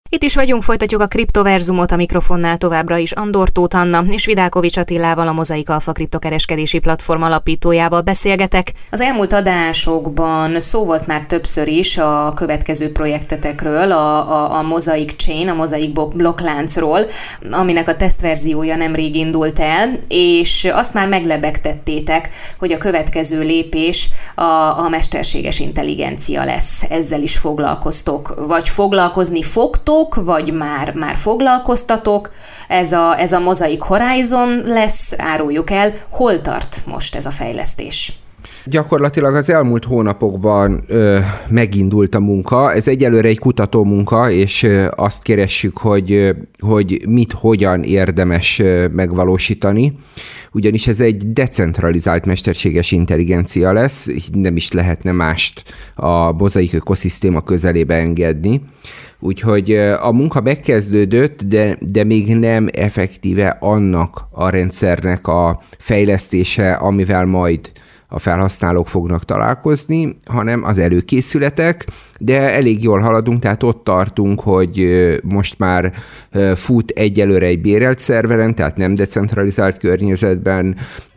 Itt is vagyunk, folytatjuk a Kriptoverzumot, a mikrofonnál továbbra is Andor Tóth Anna és Vidákovics Attilával, a Mozaik Alpha kriptokereskedési platform alapítójával beszélgetek. Az elmúlt adásokban szó volt már többször is a következő projektetekről, a Mosaic Chain, a Mosaic blokkláncról, aminek a tesztverziója nemrég indult el, és azt már meglebegtettétek, hogy a következő lépés a mesterséges intelligencia lesz. Ezzel is foglalkoztok, vagy foglalkozni fogtok, vagy már foglalkoztatok, ez a Mosaic Horizon lesz, áruljuk el, hol tart most ez a fejlesztés? Gyakorlatilag az elmúlt hónapokban megindult a munka. Ez egyelőre egy kutató munka, és azt keressük, hogy hogyan érdemes megvalósítani. Ugyanis ez egy decentralizált mesterséges intelligencia lesz, nem is lehetne mást a Mosaic ökoszisztéma közelébe engedni. Úgyhogy a munka megkezdődött, de még nem effektíve annak a rendszernek a fejlesztése, amivel majd a felhasználók fognak találkozni, hanem az előkészületek, de elég jól haladunk, tehát ott tartunk, hogy most már fut egyelőre egy bérelt szerveren, tehát nem decentralizált környezetben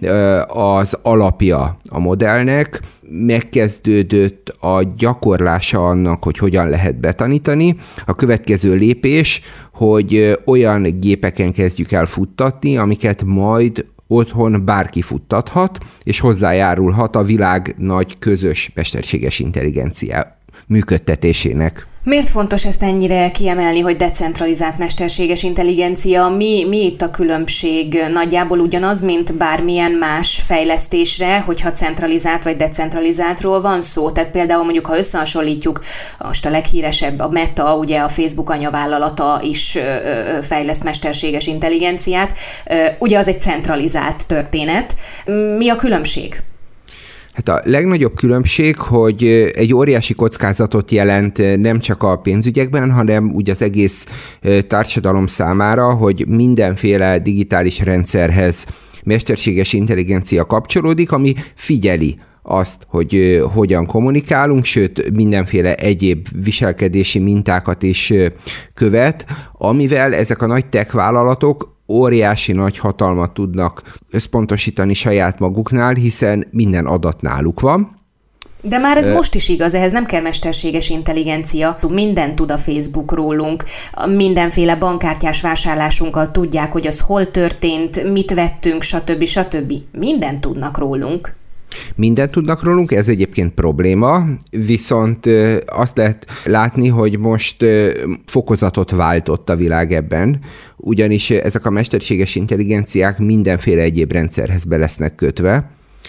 az alapja a modellnek, megkezdődött a gyakorlása annak, hogy hogyan lehet betanítani. A következő lépés, hogy olyan gépeken kezdjük el futtatni, amiket majd otthon bárki futtathat, és hozzájárulhat a világ nagy közös mesterséges intelligencia működtetésének. Miért fontos ezt ennyire kiemelni, hogy decentralizált mesterséges intelligencia? Mi itt a különbség? Nagyjából ugyanaz, mint bármilyen más fejlesztésre, hogyha centralizált vagy decentralizáltról van szó? Tehát például mondjuk, ha összehasonlítjuk, most a leghíresebb, a Meta, ugye a Facebook anyavállalata is fejleszt mesterséges intelligenciát, ugye az egy centralizált történet. Mi a különbség? Hát a legnagyobb különbség, hogy egy óriási kockázatot jelent nem csak a pénzügyekben, hanem úgy az egész társadalom számára, hogy mindenféle digitális rendszerhez mesterséges intelligencia kapcsolódik, ami figyeli azt, hogy hogyan kommunikálunk, sőt mindenféle egyéb viselkedési mintákat is követ, amivel ezek a nagy tech vállalatok óriási nagy hatalmat tudnak összpontosítani saját maguknál, hiszen minden adat náluk van. De már ez most is igaz, ehhez nem kell mesterséges intelligencia. Mindent tud a Facebook rólunk, mindenféle bankkártyás vásárlásunkkal tudják, hogy az hol történt, mit vettünk, stb. Mindent tudnak rólunk. Mindent tudnak rólunk, ez egyébként probléma, viszont azt lehet látni, hogy most fokozatot váltott a világ ebben, ugyanis ezek a mesterséges intelligenciák mindenféle egyéb rendszerhez be lesznek kötve,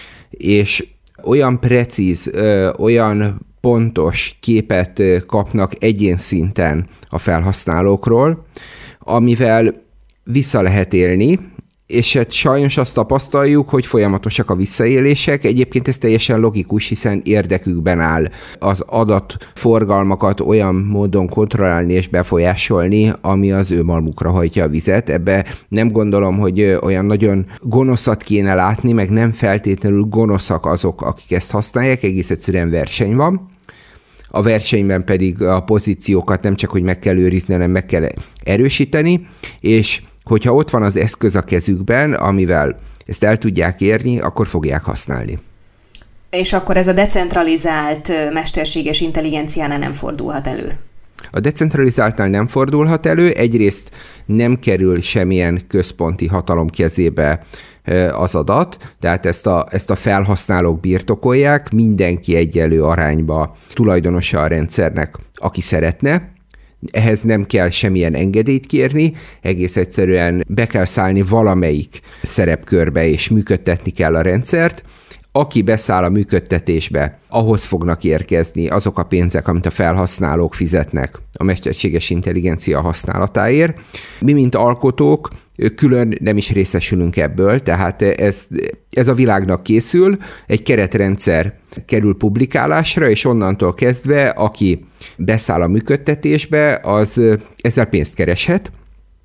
és olyan precíz, olyan pontos képet kapnak egyén szinten a felhasználókról, amivel vissza lehet élni, és hát sajnos azt tapasztaljuk, hogy folyamatosak a visszaélések. Egyébként ez teljesen logikus, hiszen érdekükben áll az adatforgalmakat olyan módon kontrollálni és befolyásolni, ami az ő malmukra hajtja a vizet. Ebbe nem gondolom, hogy olyan nagyon gonoszat kéne látni, meg nem feltétlenül gonoszak azok, akik ezt használják, egész egyszerűen verseny van. A versenyben pedig a pozíciókat nem csak, hogy meg kell őrizni, hanem meg kell erősíteni, és hogyha ott van az eszköz a kezükben, amivel ezt el tudják érni, akkor fogják használni. És akkor ez a decentralizált mesterséges intelligenciánál nem fordulhat elő? A decentralizáltnál nem fordulhat elő, egyrészt nem kerül semmilyen központi hatalom kezébe az adat, tehát ezt a felhasználók birtokolják, mindenki egyenlő arányba tulajdonosa a rendszernek, aki szeretne. Ehhez nem kell semmilyen engedélyt kérni, egész egyszerűen be kell szállni valamelyik szerepkörbe, és működtetni kell a rendszert. Aki beszáll a működtetésbe, ahhoz fognak érkezni azok a pénzek, amit a felhasználók fizetnek a mesterséges intelligencia használatáért. Mi, mint alkotók, külön nem is részesülünk ebből, tehát ez a világnak készül, egy keretrendszer kerül publikálásra, és onnantól kezdve, aki beszáll a működtetésbe, az ezzel pénzt kereshet,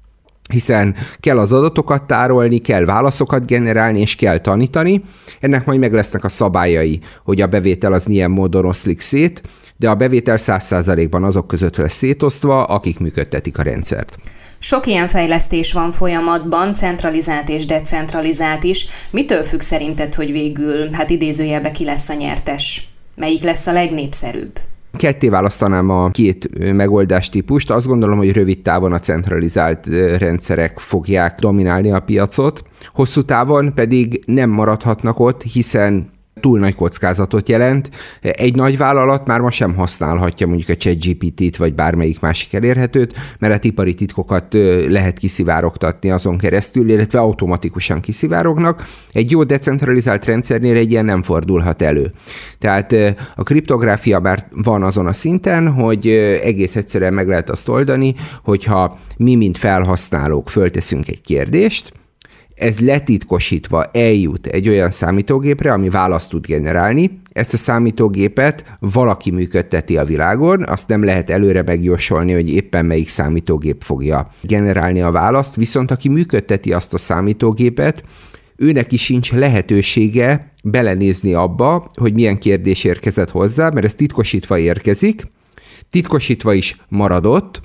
hiszen kell az adatokat tárolni, kell válaszokat generálni, és kell tanítani. Ennek majd meg lesznek a szabályai, hogy a bevétel az milyen módon oszlik szét, de a bevétel 100%-ban azok között lesz szétosztva, akik működtetik a rendszert. Sok ilyen fejlesztés van folyamatban, centralizált és decentralizált is. Mitől függ szerinted, hogy végül, idézőjelben ki lesz a nyertes? Melyik lesz a legnépszerűbb? Ketté választanám a két megoldástípust. Azt gondolom, hogy rövid távon a centralizált rendszerek fogják dominálni a piacot, hosszú távon pedig nem maradhatnak ott, hiszen túl nagy kockázatot jelent. Egy nagy vállalat már ma sem használhatja mondjuk a ChatGPT-t, vagy bármelyik másik elérhetőt, mert a ipari titkokat lehet kiszivárogtatni azon keresztül, illetve automatikusan kiszivárognak. Egy jó decentralizált rendszernél egy ilyen nem fordulhat elő. Tehát a kriptográfia már van azon a szinten, hogy egész egyszerűen meg lehet azt oldani, hogyha mi, mint felhasználók fölteszünk egy kérdést, ez letitkosítva eljut egy olyan számítógépre, ami választ tud generálni. Ezt a számítógépet valaki működteti a világon, azt nem lehet előre megjósolni, hogy éppen melyik számítógép fogja generálni a választ, viszont aki működteti azt a számítógépet, őnek is sincs lehetősége belenézni abba, hogy milyen kérdés érkezett hozzá, mert ez titkosítva érkezik, titkosítva is maradott,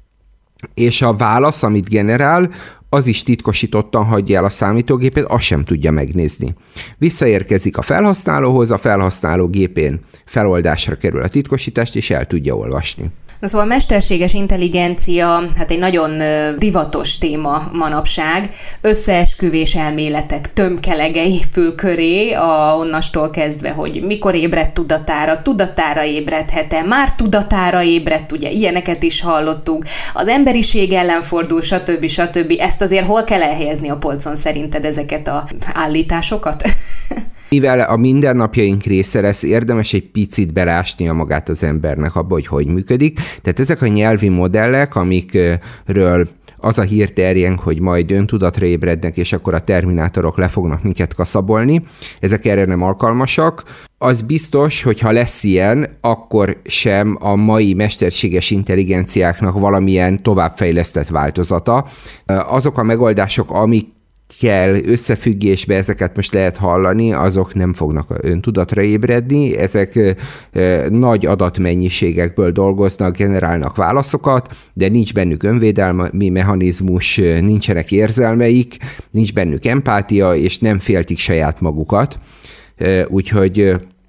és a válasz, amit generál, az is titkosítottan hagyja el a számítógépet, azt sem tudja megnézni. Visszaérkezik a felhasználóhoz, a felhasználó gépén feloldásra kerül a titkosítást, és el tudja olvasni. Na szóval a mesterséges intelligencia, egy nagyon divatos téma manapság, összeesküvés elméletek tömkelege épül köré, onnastól kezdve, hogy mikor ébredt tudatára ébredhet-e, már tudatára ébredt, ugye ilyeneket is hallottunk, az emberiség ellen fordul, stb. Ezt azért hol kell elhelyezni a polcon szerinted ezeket az állításokat? Mivel a mindennapjaink része lesz, érdemes egy picit belásnia magát az embernek abba, hogy működik. Tehát ezek a nyelvi modellek, amikről az a hír terjeng, hogy majd öntudatra ébrednek, és akkor a terminátorok le fognak minket kaszabolni, ezek erre nem alkalmasak. Az biztos, hogy ha lesz ilyen, akkor sem a mai mesterséges intelligenciáknak valamilyen továbbfejlesztett változata. Azok a megoldások, amik kell összefüggésbe, ezeket most lehet hallani, azok nem fognak öntudatra ébredni, ezek nagy adatmennyiségekből dolgoznak, generálnak válaszokat, de nincs bennük önvédelmi mechanizmus, nincsenek érzelmeik, nincs bennük empátia, és nem féltik saját magukat. Úgyhogy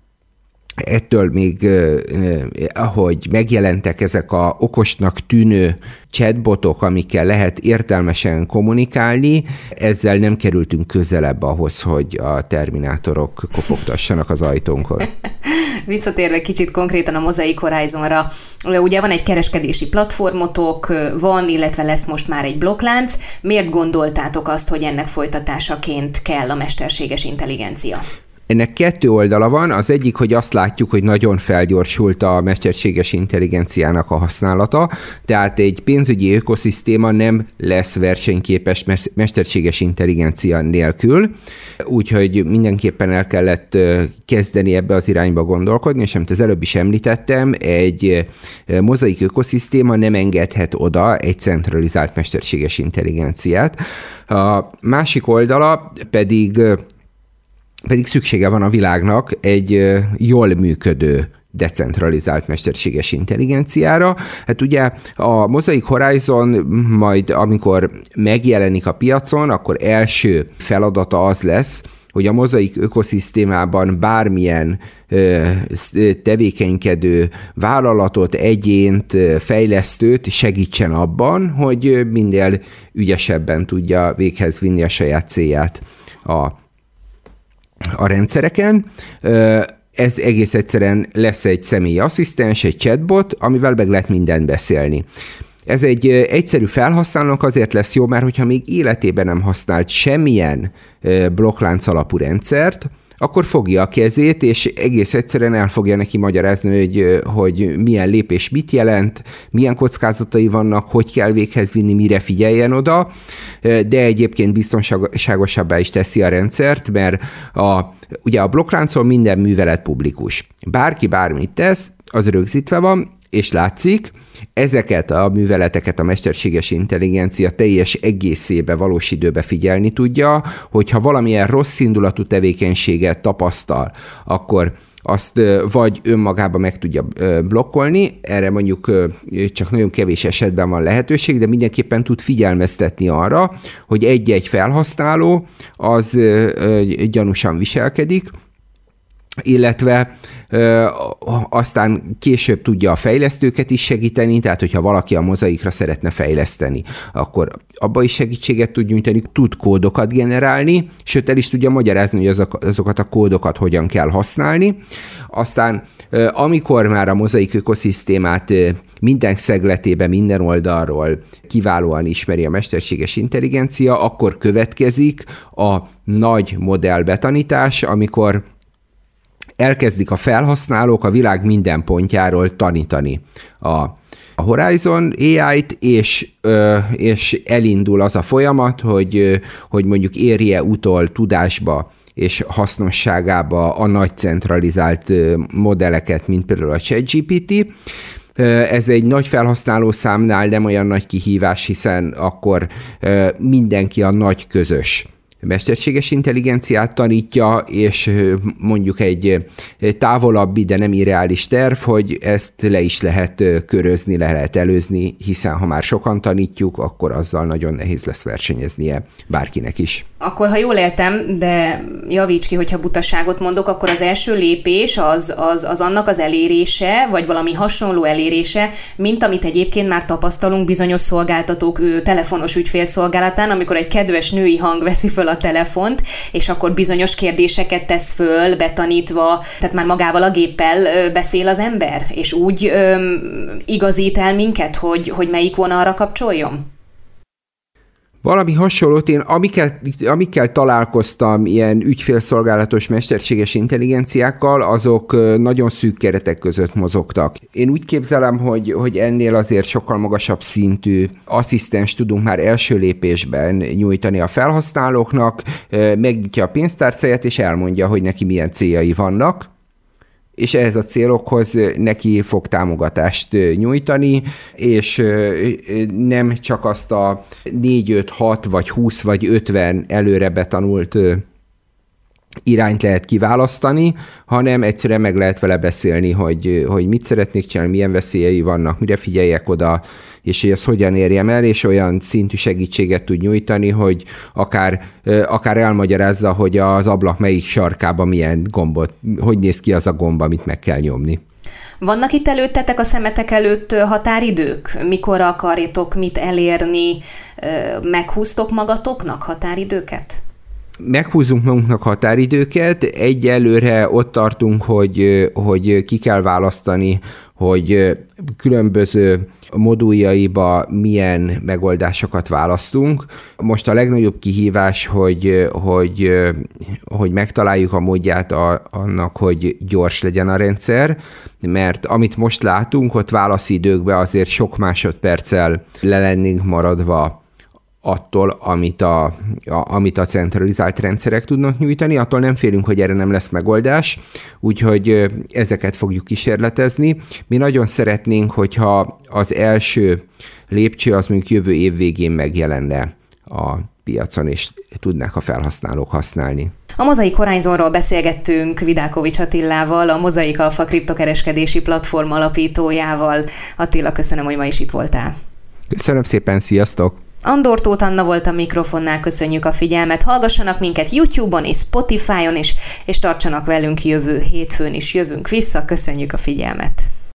ettől még, ahogy megjelentek ezek a okosnak tűnő chatbotok, amikkel lehet értelmesen kommunikálni, ezzel nem kerültünk közelebb ahhoz, hogy a terminátorok kopogtassanak az ajtónkon. Visszatérve kicsit konkrétan a Mosaic Horizonra, ugye van egy kereskedési platformotok, illetve lesz most már egy blokklánc. Miért gondoltátok azt, hogy ennek folytatásaként kell a mesterséges intelligencia? Ennek kettő oldala van, az egyik, hogy azt látjuk, hogy nagyon felgyorsult a mesterséges intelligenciának a használata, tehát egy pénzügyi ökoszisztéma nem lesz versenyképes mesterséges intelligencia nélkül, úgyhogy mindenképpen el kellett kezdeni ebbe az irányba gondolkodni, és amit az előbb is említettem, egy mozaik ökoszisztéma nem engedhet oda egy centralizált mesterséges intelligenciát. A másik oldala pedig szüksége van a világnak egy jól működő decentralizált mesterséges intelligenciára. Hát ugye a Mosaic Horizon majd, amikor megjelenik a piacon, akkor első feladata az lesz, hogy a Mosaic ökoszisztémában bármilyen tevékenykedő vállalatot, egyént, fejlesztőt segítsen abban, hogy minél ügyesebben tudja véghez vinni a saját célját a rendszereken. Ez egész egyszerűen lesz egy személyi asszisztens, egy chatbot, amivel meg lehet mindent beszélni. Ez egy egyszerű felhasználónak azért lesz jó, mert hogyha még életében nem használt semmilyen blokklánc alapú rendszert, akkor fogja a kezét, és egész egyszerűen el fogja neki magyarázni, hogy milyen lépés mit jelent, milyen kockázatai vannak, hogy kell véghez vinni, mire figyeljen oda, de egyébként biztonságosabbá is teszi a rendszert, mert ugye a blokkláncon minden művelet publikus. Bárki bármit tesz, az rögzítve van, és látszik, ezeket a műveleteket a mesterséges intelligencia teljes egészébe valós időbe figyelni tudja, hogyha valamilyen rossz indulatú tevékenységet tapasztal, akkor azt vagy önmagában meg tudja blokkolni, erre mondjuk csak nagyon kevés esetben van lehetőség, de mindenképpen tud figyelmeztetni arra, hogy egy-egy felhasználó az gyanúsan viselkedik, illetve aztán később tudja a fejlesztőket is segíteni, tehát hogyha valaki a mozaikra szeretne fejleszteni, akkor abba is segítséget tud nyújtani, tud kódokat generálni, sőt el is tudja magyarázni, hogy azokat a kódokat hogyan kell használni. Aztán amikor már a mozaik ökoszisztémát minden szegletében, minden oldalról kiválóan ismeri a mesterséges intelligencia, akkor következik a nagy modellbetanítás, amikor elkezdik a felhasználók a világ minden pontjáról tanítani a Horizon AI-t, és elindul az a folyamat, hogy mondjuk érje utol tudásba és hasznosságába a nagy centralizált modelleket, mint például a ChatGPT. Ez egy nagy felhasználó számnál nem olyan nagy kihívás, hiszen akkor mindenki a nagy közös mesterséges intelligenciát tanítja, és mondjuk egy távolabbi, de nem irreális terv, hogy ezt le is lehet körözni, le lehet előzni, hiszen ha már sokan tanítjuk, akkor azzal nagyon nehéz lesz versenyeznie bárkinek is. Akkor, ha jól értem, de javíts ki, hogyha butaságot mondok, akkor az első lépés az annak az elérése, vagy valami hasonló elérése, mint amit egyébként már tapasztalunk bizonyos szolgáltatók telefonos ügyfélszolgálatán, amikor egy kedves női hang veszi föl a telefont, és akkor bizonyos kérdéseket tesz föl, betanítva, tehát már magával a géppel beszél az ember, és úgy igazít el minket, hogy melyik vonalra kapcsoljon? Valami hasonlót én, amikkel találkoztam ilyen ügyfélszolgálatos mesterséges intelligenciákkal, azok nagyon szűk keretek között mozogtak. Én úgy képzelem, hogy ennél azért sokkal magasabb szintű asszisztens tudunk már első lépésben nyújtani a felhasználóknak, megnyitja a pénztárcáját és elmondja, hogy neki milyen céljai vannak, és ehhez a célokhoz neki fog támogatást nyújtani, és nem csak azt a 4, 5, 6, vagy 20, vagy 50 előre betanult irányt lehet kiválasztani, hanem egyszerűen meg lehet vele beszélni, hogy mit szeretnék csinálni, milyen veszélyei vannak, mire figyeljek oda, és hogy ezt hogyan érjem el, és olyan szintű segítséget tud nyújtani, hogy akár elmagyarázza, hogy az ablak melyik sarkában milyen gombot, hogy néz ki az a gomb, amit meg kell nyomni. Vannak itt előttetek a szemetek előtt határidők? Mikor akarjátok mit elérni? Meghúztok magatoknak határidőket? Meghúzunk magunknak határidőket, egyelőre ott tartunk, hogy ki kell választani, hogy különböző moduljaiba milyen megoldásokat választunk. Most a legnagyobb kihívás, hogy megtaláljuk a módját annak, hogy gyors legyen a rendszer, mert amit most látunk, ott válaszidőkben azért sok másodperccel le lennénk maradva attól, amit a centralizált rendszerek tudnak nyújtani, attól nem félünk, hogy erre nem lesz megoldás, úgyhogy ezeket fogjuk kísérletezni. Mi nagyon szeretnénk, hogyha az első lépcső az mondjuk jövő év végén megjelenne a piacon, és tudnák a felhasználók használni. A Mozaik Horizonról beszélgettünk Vidákovics Attilával, a Mozaik Alpha kriptokereskedési platform alapítójával. Attila, köszönöm, hogy ma is itt voltál. Köszönöm szépen, sziasztok! Andor Tóth Anna volt a mikrofonnál, köszönjük a figyelmet. Hallgassanak minket YouTube-on és Spotify-on is, és tartsanak velünk jövő hétfőn is. Jövünk vissza, köszönjük a figyelmet.